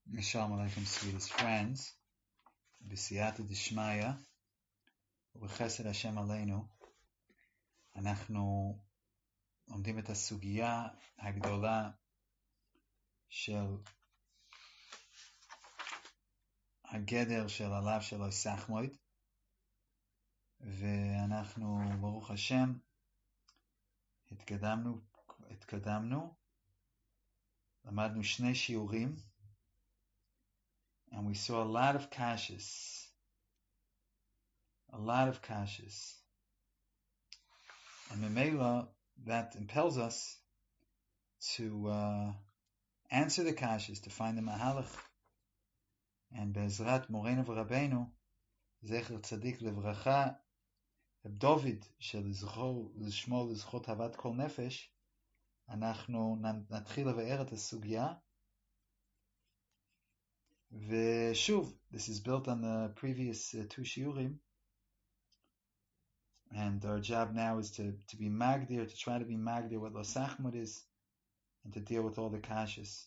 Shalom Aleichem, sweetest friends. B'siyata d'shmaya, ובחסד השם עלינו, אנחנו לומדים את הסוגיה הגדולה של הגדר של הלאו של איסחמויד, ואנחנו, ברוך השם, התקדמנו, למדנו 2 שיעורים, and we saw a lot of kashas. And Memela, that impels us to answer the kashas, to find the mahalach. And Be'ezrat Moreinu v'Rabbeinu, Zecher Tzadik Levracha, Reb David, שלשמו לזכות אהבת כל נפש, אנחנו נתחיל לבאר את הסוגיה. ושוב, this is built on the previous 2 shiurim, and our job now is to be magdir, to try to be magdir what lo sachmod is, and to deal with all the kashas.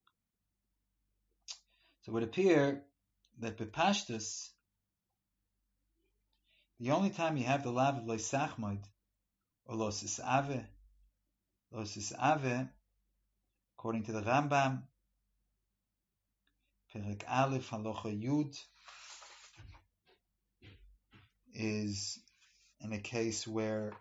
So it would appear that bepashtus, the only time you have the lav of lo sachmod, or lo sisave, according to the Rambam, Perek Aleph Halacha Yud, is in a case where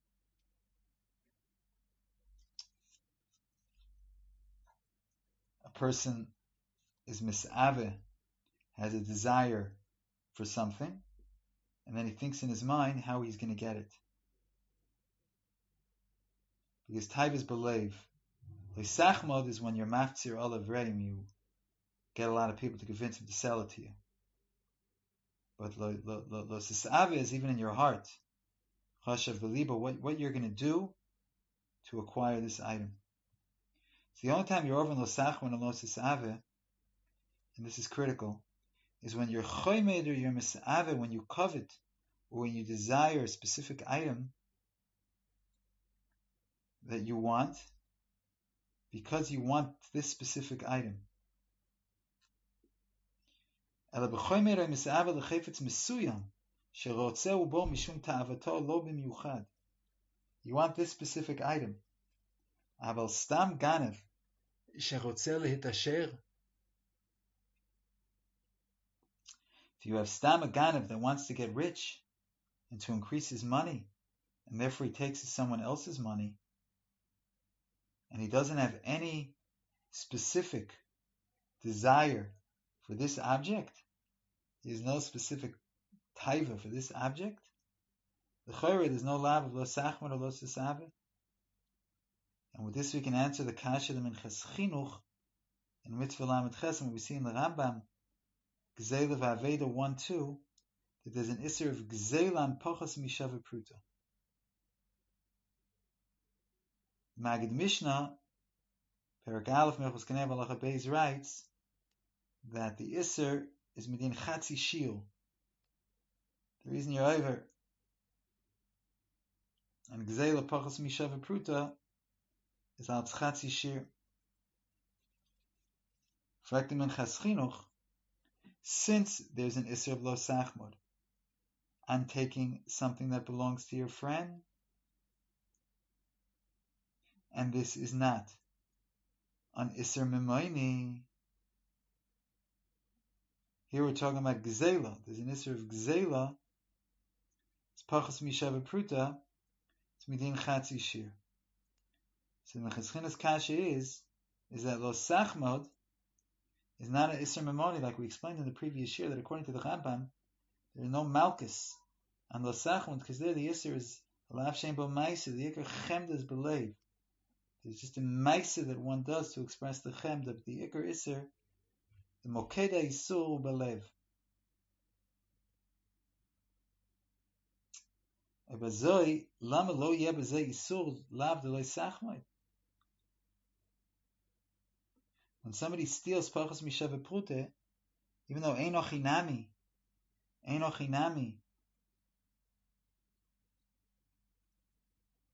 a person is mis'ave, has a desire for something, and then he thinks in his mind how he's going to get it. Because taiv is believe. L'sachmod is when you're maftzir olav reim, you get a lot of people to convince him to sell it to you. But lo sisave is even in your heart. Chashav v'liba, what you're going to do to acquire this item. So the only time you're over in lo sachmod and lo sisave, and this is critical, is when you're choymed or you're misave, when you covet or when you desire a specific item that you want, because you want this specific item. You want this specific item. אבל סתם גנב שרוצה להתעשר. If you have stam a ganav that wants to get rich and to increase his money, and therefore he takes someone else's money, and he doesn't have any specific desire for this object, there's no specific taiva for this object, the chayre, there's no lav of lo sachmar or lo sisave. And with this we can answer the kasha the minchas chinuch in mitzvah lamed ches, and we see in the Rambam Gzeila v'aveda 1-2 that there's an isser of gzeilan pochas mishava pruta. Magid Mishnah, Perek Aleph Mechus Kanev Halacha Beis writes that the isser is midin chatzi shiur. The reason you're over and gzeila pochas mishava pruta is al chatzi shir. Reflecting on chas chinuch, since there's an isser of lo sachmod on taking something that belongs to your friend, and this is not an isser memoini. Here we're talking about gzeila. There's an isser of gzeila. It's pachas mishava pruta. It's midin chatzi shir. So the Cheschinas kasha is that lo sachmod is not an isser memoni, like we explained in the previous year, that according to the Rambam, there is no malchus on lo sachmod, because there the isser is alav shem bo maisa, the ikar chemda is believe. There's just a maisa that one does to express the chemda, but the ikar isser, the mokeda isur believe. Ebazoi lama lo yeh bezeh isur lav de lo sachmod. When somebody steals pachas mishava prute, even though ein ochinami,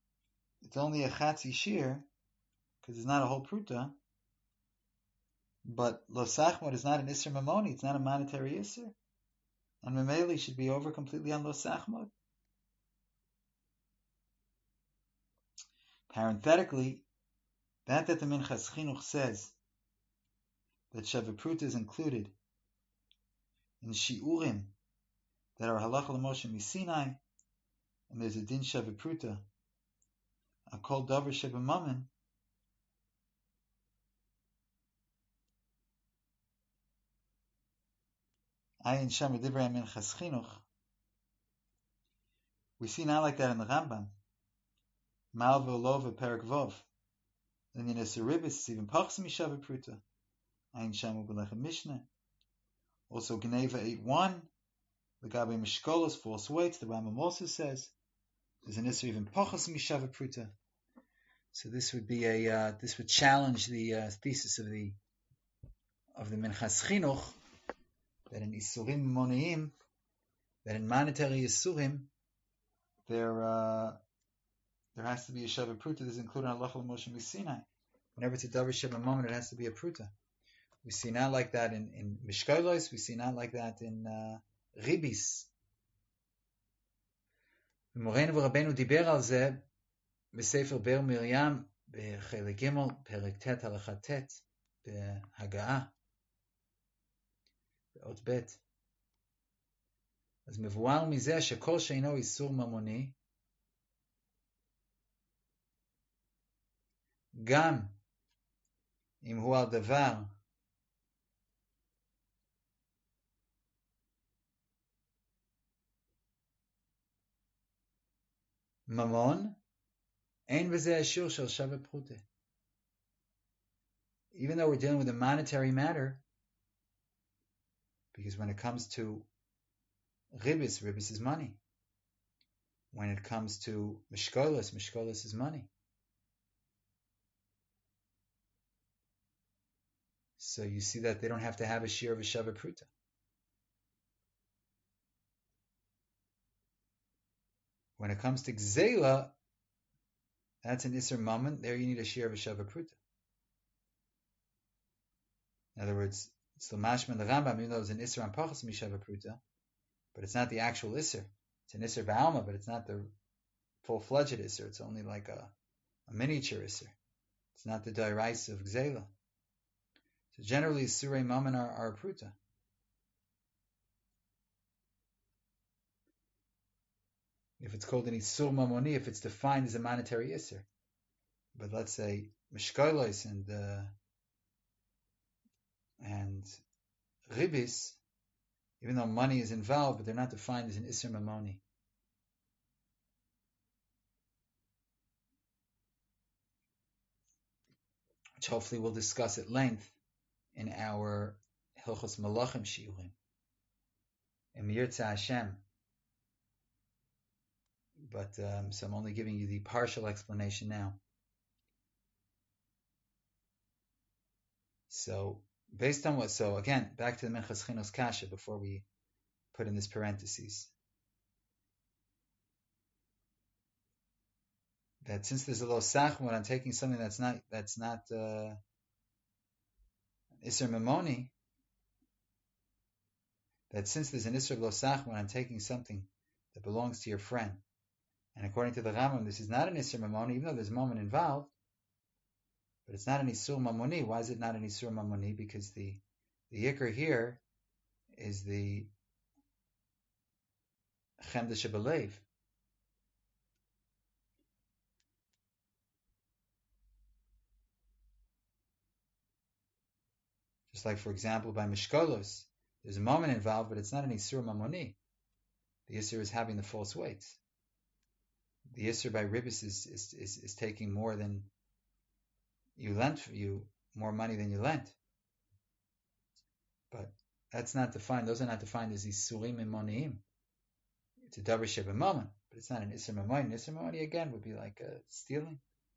it's only a chatzi shir, because it's not a whole pruta, But lo sachmod is not an isser mamoni, it's not a monetary isser. And Mameli should be over completely on lo sachmod. Parenthetically, that the Minchas Chinuch says that Shavapruta is included in Shiurim that are halacha l'Moshe misinai, and there's a din Shavapruta, a kol davar shebamamen. Ayin Sham Divrei Minchas Chinuch. We see not like that in the Rambam. Mal v'olov v'perak vov. Then in Esaribis, it's even pachs mishavapruta. Ayin Sham u'belechem Mishnah. Also Geneva 8:1. The Gabi Mishkolos, false weights. The Rambam also says there's an issue even pachas mishavapruta. So this would be this would challenge the thesis of the Minchas Chinuch that in Isurim Moneim, that in monetary Isurim, there has to be a Shava Pruta. This is included in Halacha Moshe Misinai. Whenever it's a Davar Sheva moment, it has to be a Pruta. We see not like that in Mishkolos, we see not like that in Ribis. Moreinu v'Rabbeinu diber al zeh b'Sefer Ber Miriam b'Chelek Gimel Perek Tet Halacha Tet b'Haga'ah באות ב' אז מבואר מזה שכל שאינו איסור ממוני גם אם הוא על דבר ממון אין בזה השיעור של שווה פרוטה. Even though we're dealing with a monetary matter, because when it comes to ribis is money. When it comes to mishkolos is money. So you see that they don't have to have a shear of a shava pruta. When it comes to gzela, that's an isser moment. There you need a shear of a shava pruta. In other words, it's the mashman the Rambam, even though it's an isser on pachas mishava pruta, but it's not the actual isser. It's an isser ba'alma, but it's not the full-fledged isser. It's only like a miniature isser. It's not the dairais of gzela. So generally, surei mammon are a pruta. If it's called an isur mamoni, if it's defined as a monetary isser. But let's say mishkolos and ribis, even though money is involved, but they're not defined as an isser mamoni. Which hopefully we'll discuss at length in our Hilchos Malachim Shiurim. In Yirtzeh Hashem. But so I'm only giving you the partial explanation now. So based on what? So again, back to the Minchas Chinuch's Kasha before we put in this parentheses. That since there's a lo sachmod, I'm taking something that's not Isser Memoni. That since there's an Isser of lo sachmod, I'm taking something that belongs to your friend. And according to the Rambam, this is not an Isser Mamoni, even though there's Mammon involved. But it's not an Isur Mamoni. Why is it not an Isur Mamoni? Because the Yikr here is the Chemda Shebelev. Just like, for example, by Mishkolos, there's a Mammon involved, but it's not an Isur Mamoni. The Isur is having the false weights. The Isser by Ribis is taking more than you lent more money than you lent. But that's not defined. Those are not defined as Isurim and Moniim. It's a Davar Sheba moment, but it's not an Isser Mamoni. An Isser Mamoni again would be like stealing.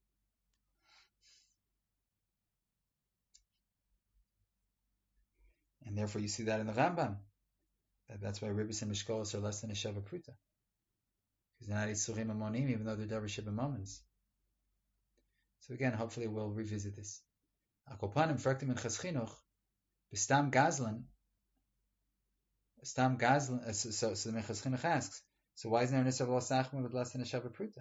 And therefore you see that in the Rambam. That's why Ribis and Mishkolos are less than a Shava Pruta. Because they're not Isurim and Moniim, even though they're Davar Sheba moments. So again, hopefully we'll revisit this. Akopanim, Fraktim and Minchas Chinuch, Stam Gazlan, Stam Gazlan. So the Minchas Chinuch asks, so why isn't there an Isser of Lo Sachma with less than a Shava Pruta?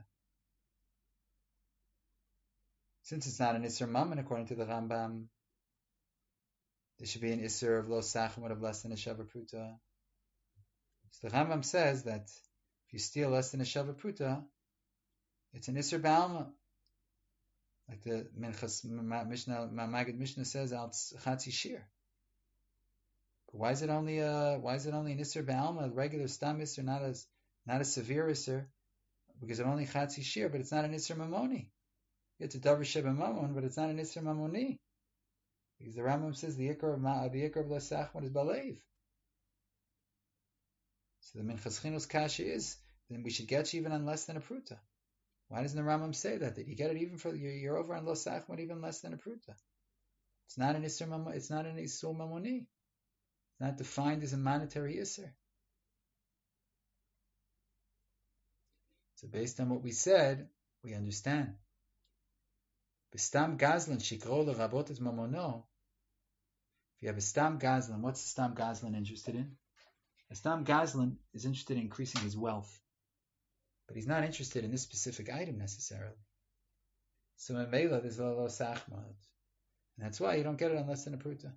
Since it's not an Isser Mammon according to the Rambam, there should be an Isser of Lo Sachma of less than a Shava Pruta. So the Rambam says that if you steal less than a Shava Pruta, it's an Isser Ba'alma. Like the Minchas Mishnah, Magid Mishnah says, Al Chatzi Shir. But why is it only an Isser Ba'alma, a regular Stam Isser, not a severe Isser? Because it only Chatzi Shir, but it's not an Isser Mamoni. It's a Davar Sheba Mamon, but it's not an Isser Mamoni. Because the Rambam says the Ikar of Lo Sachma is Balev. So the Minchas Chinuch's kasha is, then we should get you even on less than a Pruta. Why doesn't the Rambam say that? That you get it even for you're over on Lo Sachma even less than a Pruta. It's not an Isser Mamoni. It's not an Isur Mamoni. It's not defined as a monetary Isser. So based on what we said, we understand. B'stam Gazlan shikro lerabot es mamono. If you have a Stam Gazlan, what's the Stam Gazlan interested in? A Stam Gazlan is interested in increasing his wealth, but he's not interested in this specific item necessarily. So in Mela, there's Lo Sachma, and that's why you don't get it on less than a Pruta.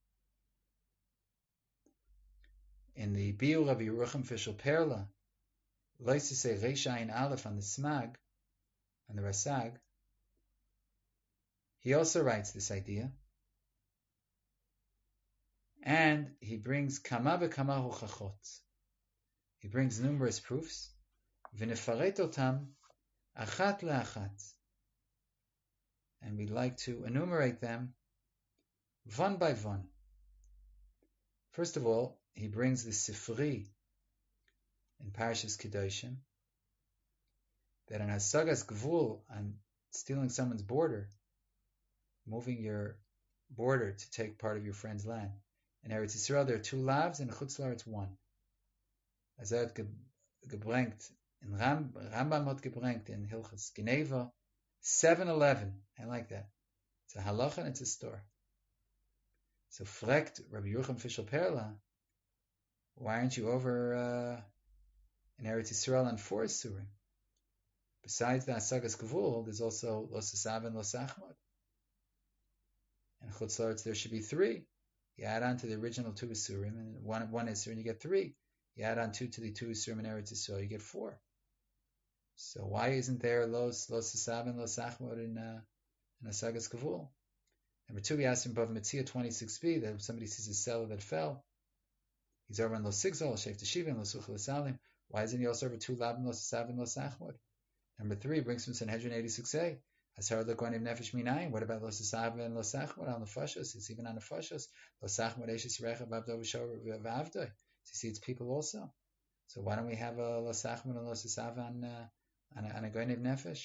In the Biur of Yerucham Fishel Perla, likes to say Reishayin Aleph on the Smag, on the Rasag, he also writes this idea, and he brings Kama v'Kama Hochachot. He brings numerous proofs, V'nefaret otam achat le'achat, and we'd like to enumerate them one by one. First of all, he brings the Sifri in Parashas Kedoshim, that on Hasagas Gvul, on stealing someone's border, moving your border to take part of your friend's land. In Eretz Yisrael, there are 2 lavs, and in Chutz La'aretz 1. As er gebrengt, in Rambam hat gebrengt, in Hilchas Geneva, 7-11. I like that. It's a halacha and it's a store. So fragt Rabbi Yerucham Fishel Perla, why aren't you over in Eretz Yisrael on 4 surim? Besides the Hasagas Gvul, there's also Lo Sasav and Lo Sachmod. And Chutz La'aretz there should be 3. You add on to the original 2 Isurim, and one Isur, and you get 3. You add on 2 to the 2 Isurim in Eretz Yisrael, you get 4. So why isn't there Lo Sasav and Lo Sachmod in Hasagas Gvul? Number 2, we asked him above Metzia 26b that if somebody sees a seller that fell, he's over on Lo Sigzol, Shef Teshiva, and Lo Suchel Salim. Why isn't he also over 2 Labim, Lo Sasav and Lo Sachmod? Number 3 brings from Sanhedrin 86a. Asar Lekonim Nefesh Minayin. What about Lo Sasav and Lo Sachmod on the Fashos? It's even on the Fashos. Lo Sachmod Eshes Recha Vavdo V'Avdoi. So you see, it's people also. So why don't we have a Lo Sachmod and Lo Sasav on a Goynev Nefesh?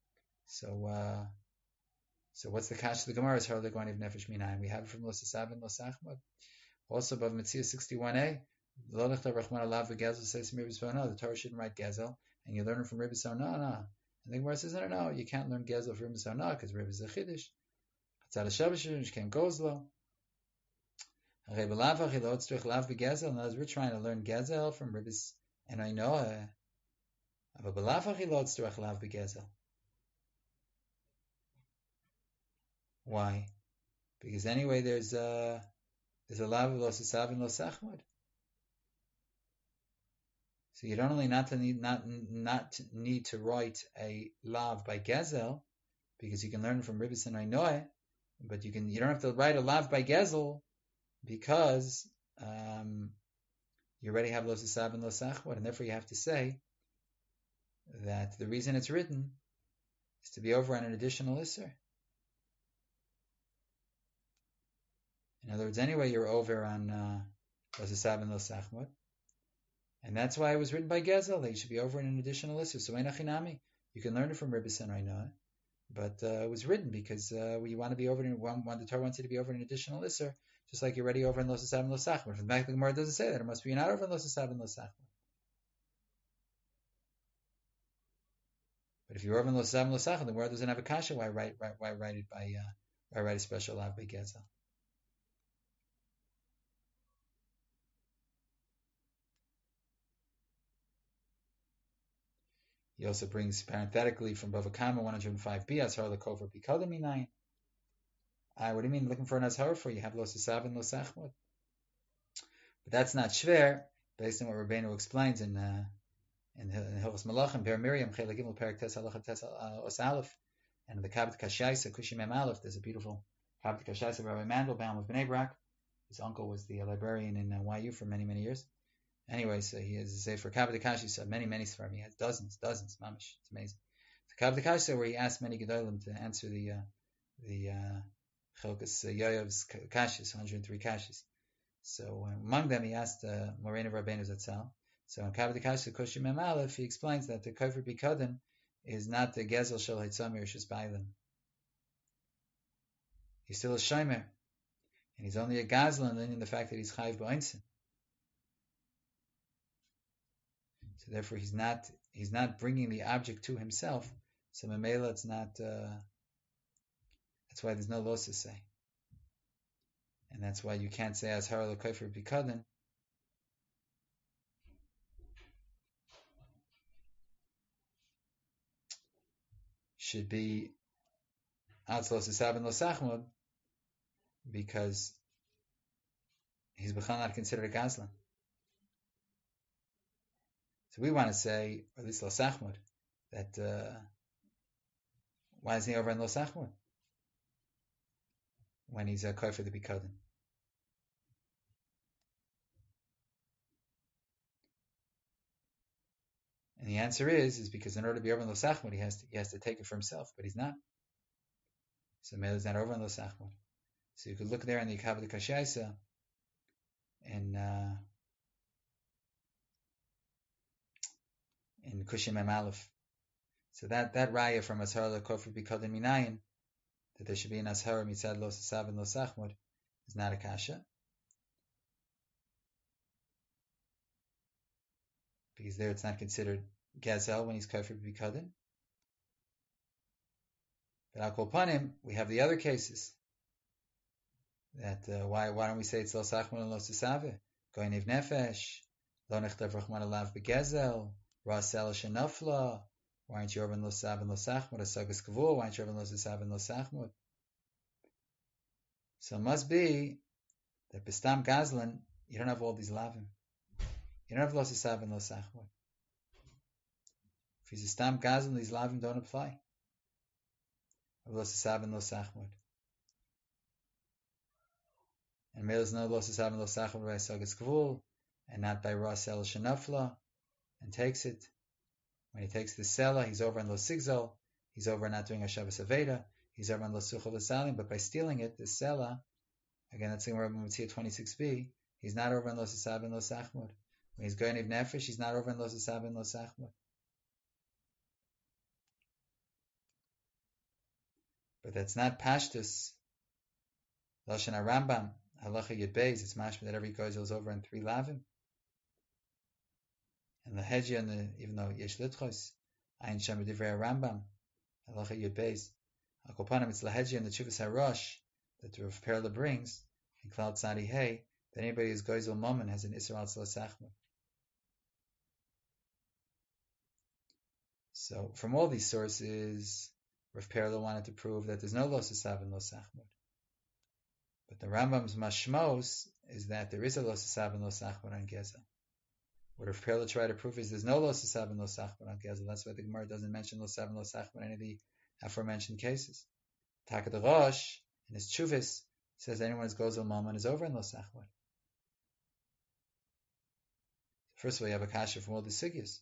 So what's the kash of the Gemara? Asar Lekonim Nefesh Minayin. We have it from Lo Sasav and Lo Sachmod. Also above Metzia 61a. Lo Nechta Rachman Alav V'Gezel says from Rebbe no, the Torah shouldn't write Gezel, and you learn it from Rebbe no. And the Gemara says, no, you can't learn Gezel from Rebbe Sarna because Rebbe is a Chiddush. Chatzad HaShavashim, Shkem Gozlo. Rebbe Lavach, he loads to Lav Begezel. And as we're trying to learn Gezel from Rebbe's, and I know, Rebbe Lavach, he loads to Lav Begezel. Why? Because anyway, there's a Lav of Lo Sasav and Lo Sachmod. So you don't only not need to write a lav by Gezel, because you can learn from Ribbis and Ainoe, but you don't have to write a lav by Gezel because you already have Lo Sasav and Lo Sachmod, and therefore you have to say that the reason it's written is to be over on an additional Isser. In other words, anyway, you're over on Lo Sasav and Lo Sachmod. And that's why it was written by Gezel, that you should be over in an additional Isser. So Einachinami, you can learn it from Rebbe and Ainoa, but it was written because you want to be over in the Torah wants you to be over in an additional Isser, just like you're already over in Lo Sasav and Lo Sachmod. From the back, the Gemara doesn't say that. It must be you're not over in Lo Sasav and Lo Sachmod. But if you're over in Lo Sasav and Lo Sachmod, the Gemara doesn't have a kasha. Why write it by why write a special lav by Gezel? He also brings parenthetically from Bava Kama 105b Azhar Lekover Bikadam Minayin. What do you mean looking for an Azhar for? You have Lo Sasav and Lo Sachmod. But that's not shver, based on what Rabbeinu explains in Hilchos Malachim, Ber Miriam, Chelik Gimel, Perak Tes Halacha Tes Os Aleph, and the Kabbat Kashaisa, Kushim Mem Aleph. There's a beautiful Kabbat Kashaisa of Rabbi Mandelbaum of Bnei Brak. His uncle was the librarian in YU for many, many years. Anyway, so he has a Sefer Kabbat Kashaisa, many, many Sfarim. He has dozens, mamish. It's amazing. The Kabbat Kashaisa, where he asked many Gedolim to answer the Chelkas Yoyev's Kashis, 103 Kashis. So among them, he asked Morena Rabbeinu Zatzal. So in Kabbat Kashaisa Kushim Mem Aleph, he explains that the Kofer Bikadin is not the Gezel Shel Hitzamir Rishus Bailim. He's still a Shomer, and he's only a Gazlan in the fact that he's Chayiv B'Oinsin. So therefore, he's not bringing the object to himself. So Mamela, it's not. That's why there's no loss to say, and that's why you can't say as Hara L'Kofer Bikadin. Should be Atz Lo Sasav and Lo Sachmod, because he's B'chal not considered a Gazlan. So we want to say, or at least Lo Sachmod, that why isn't he over in Lo Sachmod when he's a Kofer the Bikadin? And the answer is because in order to be over in Lo Sachmod, he has to take it for himself, but he's not. So Mela is not over in Lo Sachmod. So you could look there in the Kabbat Kashaisa in Kushim Mem Aleph. So that raya from Ashar L'Kofer Bikadin Minayin, that there should be an Ashar Mitzad Lo Sasav and Lo Sachmod, is not a kasha, because there it's not considered Gazel when he's Kofer Bikadin. But Al Kol Panim, we have the other cases. That why don't we say it's Lo Sachmod and Lo Sasave? Goynev Nefesh, Lo Nechtev Rachman Alav Begezel, Rasel Shenafla. Why aren't you over in Lo Sav and Lo Sachmod? Asagas Kavur. Why aren't you over in Lo Sav and Lo Sachmod? So it must be that Bestam Gazlan, you don't have all these lavim. You don't have Lo Sav and Lo Sachmod. If he's a Stam Gazlan, these lavim don't apply. Lo Sav and Lo Sachmod. And Mel is no Lo Sav and Lo Sachmod by Asagas Kavur, and not by Rasel Shenafla, and takes it. When he takes the Sela, he's over on Lo Sigzol, he's over not doing a Shabbos Aveda, he's over on Lo Suchel V'Salim, but by stealing it, the Sela, again, that's in Rabbi Mitzvah 26b, he's not over on Lo Sasav and Lo Sachmod. When he's going to Nefesh, he's not over on Lo Sasav and Lo Sachmod. But that's not Pashtus. Lashon HaRambam, Halacha Yud Beis, it's mashma that every gozel is over on 3 lavim. And the Hedja, even though Yesh Litchos, Ayin Shem B'divrei Rambam, Halacha Yud Beis, Al Kol Panim, it's the Hedja and the Chuvas HaRosh that Rav Perla brings in Klal Tzadi Hey, that anybody who's gozel moment has an Isra Al Sachmod. So from all these sources, Rav Perla wanted to prove that there's no Lo Sasav and Lo Sachmod. But the Rambam's mashmos is that there is a Lo Sasav and Lo Sachmod on Gezel. What Rav Perla tried to prove is there's no Lo Sasav and Lo Sachmod on Gezel. That's why the Gemara doesn't mention Lo Sasav and Lo Sachmod in any of the aforementioned cases. Taka the Rosh, in his Chuvis, says anyone who's gozel moment is over in Lo Sachmod. First of all, you have a kasha from all the sigyas.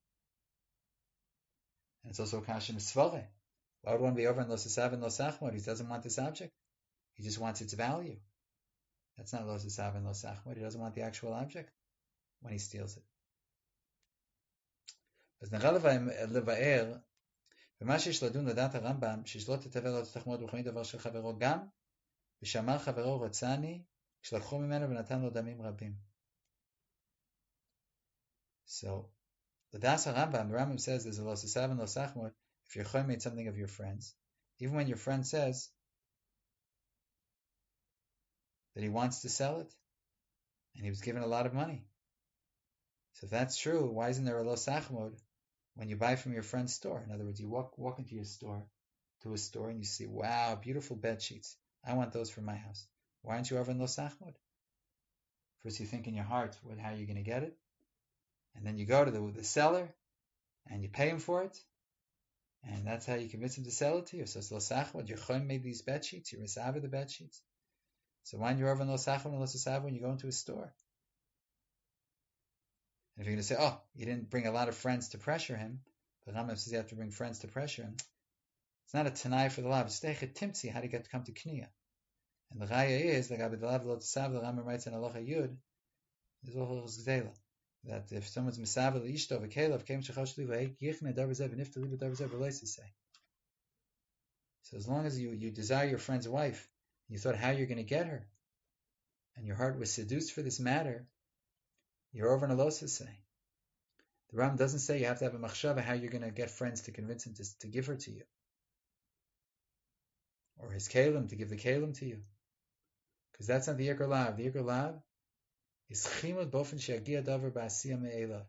And it's also a kasha in Svare. Why would one be over in Lo Sasav and Lo Sachmod? He doesn't want this object. He just wants its value. That's not Lo Sasav and Lo Sachmod. He doesn't want the actual object when he steals it. אז נראה לבאר, ומה שיש לדון לדעת הרמב"ם, שלא תתבל לא תחמוד בכל דבר של חברו גם, ושאמר חברו רצני, כשלקחו ממנו ונתן לו דמים רבים. So, the Das HaRambam, the Rambam says there's a Lo Sasav and Lo Sachmod if your Choy made something of your friends, even when your friend says that he wants to sell it, and he was given a lot of money. So if that's true, why isn't there a Lo Sachmod when you buy from your friend's store. In other words, you walk into your store, to a store, and you see, wow, beautiful bed sheets. I want those for my house. Why aren't you over in Lo Sachmod? First you think in your heart how you're going to get it, and then you go to the seller, and you pay him for it, and that's how you convince him to sell it to you. So it's Lo Sachmod, your Chon made these bed sheets, you're Misava the bed sheets. So when you're over in Lo Sachmod and Lo Sachmod, when you go into a store, and if you're going to say, oh, you didn't bring a lot of friends to pressure him, but Rambam says you have to bring friends to pressure him, it's not a Tanai for the lav, it's Teichet Timtzi, how to get to come to Kniya. And the Raya is, like Abidalav Lo Tzav, the Rambam writes in Halacha Yud, is Ochos Gzela, that if someone's Misav L'Ishto V'Kelev Kem Shechosh Li V'Eik Yichne Dar B'Zev V'Nifta Li B'Dar B'Zev B'Leis say. So as long as you desire your friend's wife, you thought how you're going to get her, and your heart was seduced for this matter, you're over in a losa say. The Ram doesn't say you have to have a machshava how you're going to get friends to convince him to give her to you, or his kalim to give the kalim to you, because that's not the Yikr Lav. The Yikr Lav is chimud bofen she'agia davar ba'asiyah me'elav.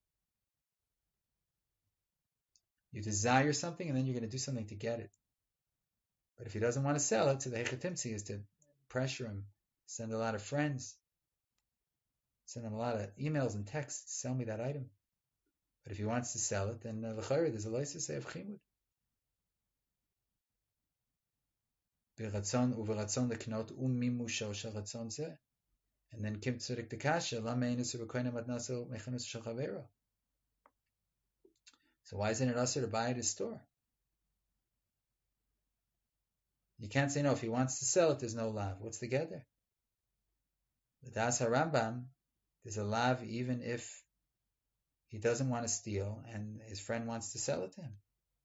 You desire something, and then you're going to do something to get it. But if he doesn't want to sell it, so the hechatimtzi is to pressure him, send a lot of friends, send him a lot of emails and texts, sell me that item. But if he wants to sell it, then l'chayr there's a loisa say of chimud. B'ratzon uv'ratzon leknot u'mimusho shel ratzon zeh. And then kim tzurik dekasha lama einus u'rekoinem adnaso mechanus shel chavero. So why isn't it usher to buy at his store? You can't say no. If he wants to sell it, there's no lav. What's the gather? The Das HaRambam, there's a lav even if he doesn't want to steal and his friend wants to sell it to him.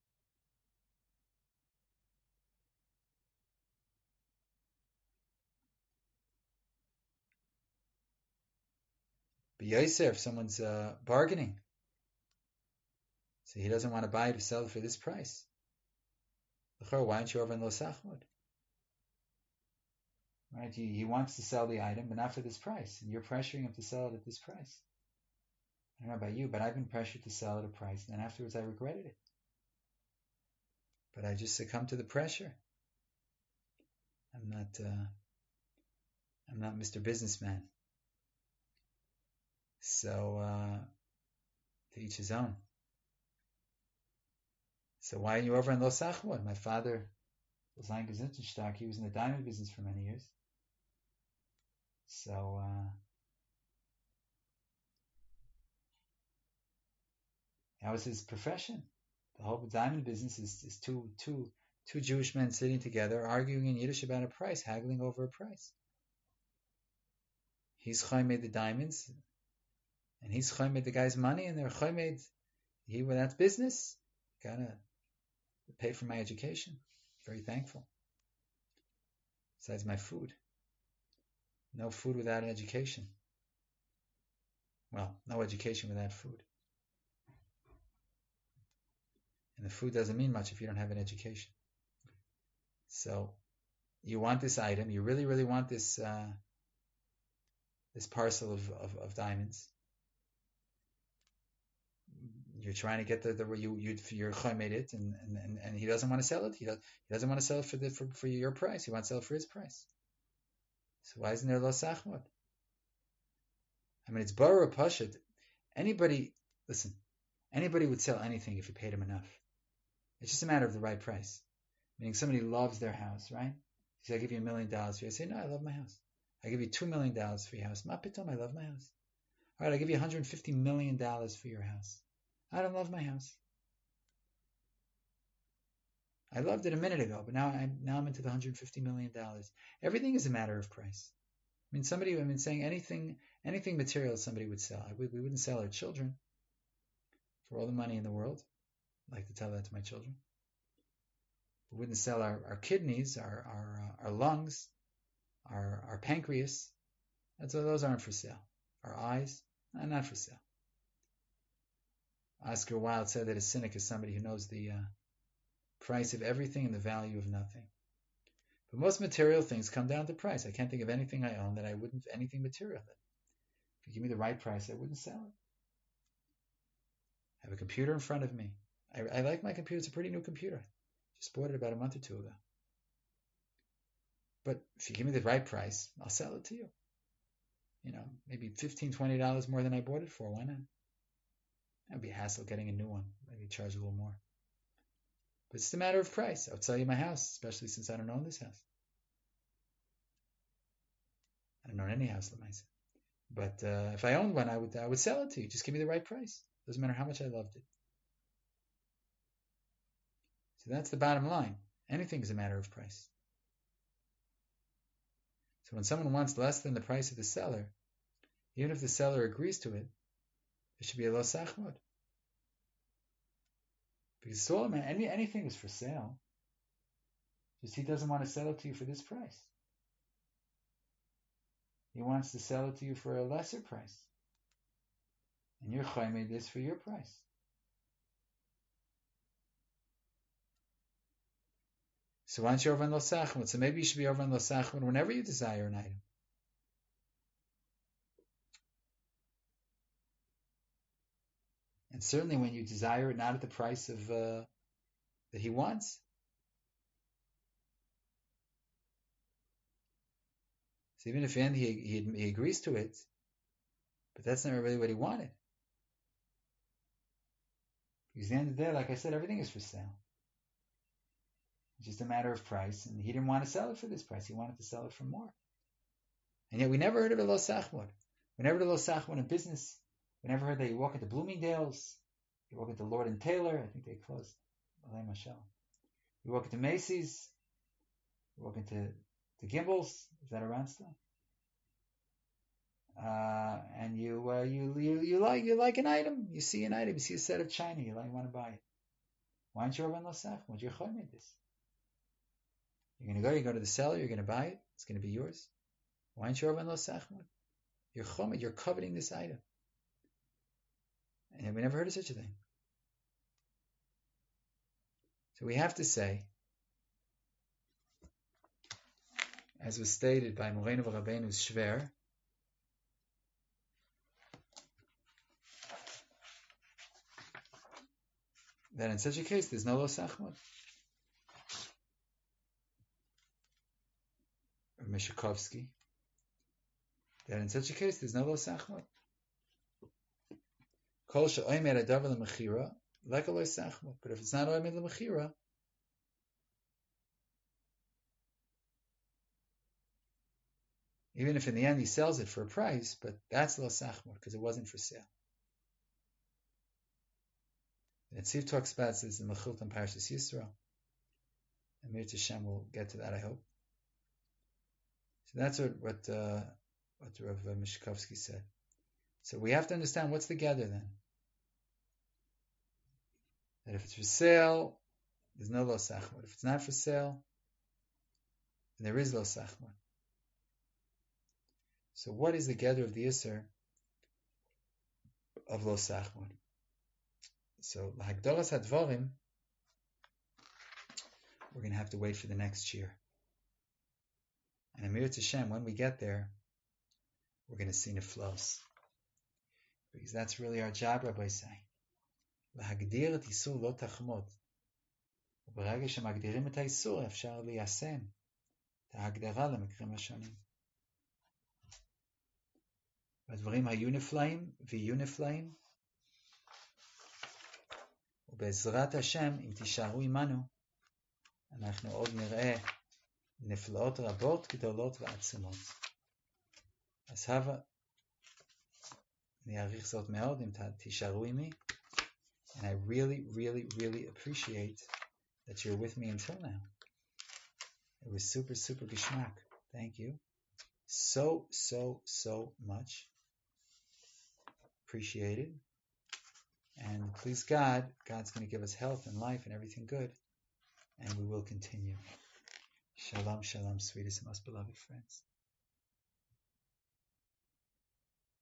But Yosef, if someone's bargaining, so he doesn't want to buy it or sell it for this price. Why aren't you over in Lo Sachmod? Right? He wants to sell the item, but not for this price. And you're pressuring him to sell it at this price. I don't know about you, but I've been pressured to sell at a price, and then afterwards I regretted it. But I just succumbed to the pressure. I'm not Mr. Businessman. So to each his own. So why are you over in Lo Sachmod? My father was Zayin Gesundheitsstark. He was in the diamond business for many years. So that was his profession. The whole diamond business is two Jewish men sitting together, arguing in Yiddish about a price, haggling over a price. He's chaymed the diamonds, and he's chaymed the guy's money, and they're chaymed. That's business. Gotta pay for my education. Very thankful. Besides my food. No food without an education. Well, no education without food. And the food doesn't mean much if you don't have an education. So, you want this item, you really, really want this this parcel of diamonds. You're trying to get you're chaymed it, and he doesn't want to sell it. He doesn't want to sell it for your price. He wants to sell it for his price. So why isn't there Lo Sachmod? I mean, it's Bara Pashad. Anybody would sell anything if you paid him enough. It's just a matter of the right price. Meaning somebody loves their house, right? He says, I give you $1 million for you. I say, no, I love my house. I give you $2 million for your house. Mapitom, I love my house. All right, I give you $150 million for your house. I don't love my house. I loved it a minute ago, but now I'm into the $150 million. Everything is a matter of price. I mean, saying anything material somebody would sell. We wouldn't sell our children for all the money in the world. I like to tell that to my children. We wouldn't sell our kidneys, our lungs, our pancreas. Those aren't for sale. Our eyes, not for sale. Oscar Wilde said that a cynic is somebody who knows the price of everything and the value of nothing. But most material things come down to price. I can't think of anything I own that I wouldn't, anything material that if you give me the right price, I wouldn't sell it. I have a computer in front of me. I like my computer. It's a pretty new computer. Just bought it about a month or two ago. But if you give me the right price, I'll sell it to you. Maybe $15, $20 more than I bought it for. Why not? That'd be a hassle getting a new one. Maybe charge a little more. But it's a matter of price. I'll sell you my house, especially since I don't own this house. I don't own any house, Lamaisa. But if I owned one, I would sell it to you. Just give me the right price. Doesn't matter how much I loved it. So that's the bottom line. Anything is a matter of price. So when someone wants less than the price of the seller, even if the seller agrees to it, there should be a lo sachmod. Because it's all, anything is for sale. Just he doesn't want to sell it to you for this price. He wants to sell it to you for a lesser price. And you're chaymed this for your price. So why aren't you over on lo sachmod? So maybe you should be over on lo sachmod whenever you desire an item. And certainly when you desire it not at the price of that he wants. So even if in the end he agrees to it, but that's not really what he wanted. Because at the end of the day, like I said, everything is for sale. It's just a matter of price, and he didn't want to sell it for this price. He wanted to sell it for more. And yet we never heard of a lo sachmod. We never heard of lo sachmod in business. We never heard that you walk into Bloomingdale's, you walk into Lord and Taylor. I think they closed. You walk into Macy's, you walk into the Gimbels. Is that around still? And you like an item. You see an item. You see a set of china. You want to buy it. Why aren't you over on lo sachmod? You're chaymed this. You're going to go. You go to the seller. You're going to buy it. It's going to be yours. Why aren't you over on lo sachmod? You're chaymed. You're coveting this item. And we never heard of such a thing. So we have to say, as was stated by Moreinu Rabbeinu Shver, that in such a case there's no lo sachmod. Or Mishakovsky, that in such a case there's no lo sachmod. Kol she'omer adavar lemechira, like a lo sachmod. But if it's not omer lemechira, even if in the end he sells it for a price, but that's lo sachmod because it wasn't for sale. The Netziv talks about this in Mechilton Parshas Yisro. And Mir Tashem will get to that, I hope. So that's what Rav Mishkovsky said. So we have to understand what's the gather then. That if it's for sale, there's no lo sachmod. If it's not for sale, then there is lo sachmod. So what is the gather of the Isser of lo sachmod? So Hagdolas Hadvarim, we're going to have to wait for the next year. And Amir Tashem, when we get there, we're going to see Niflos. Because that's really our job, Rabbi say. Lahagdir et Yisur lo tachmod. וברגע שמגדירים את האיסור, אפשר ליישם את ההגדרה למקרים השונים. והדברים היו נפלאים ויהיו נפלאים. ובעזרת השם, אם תישארו עמנו, אנחנו עוד נראה נפלאות רבות, גדולות ועצומות. אז הווה, אני אעריך זאת מאוד אם תישארו עמי. And I really, really, really appreciate that you're with me until now. It was super, super geschmack. Thank you. So, so, so much. Appreciate it. And please God, God's going to give us health and life and everything good. And we will continue. Shalom, shalom, sweetest and most beloved friends.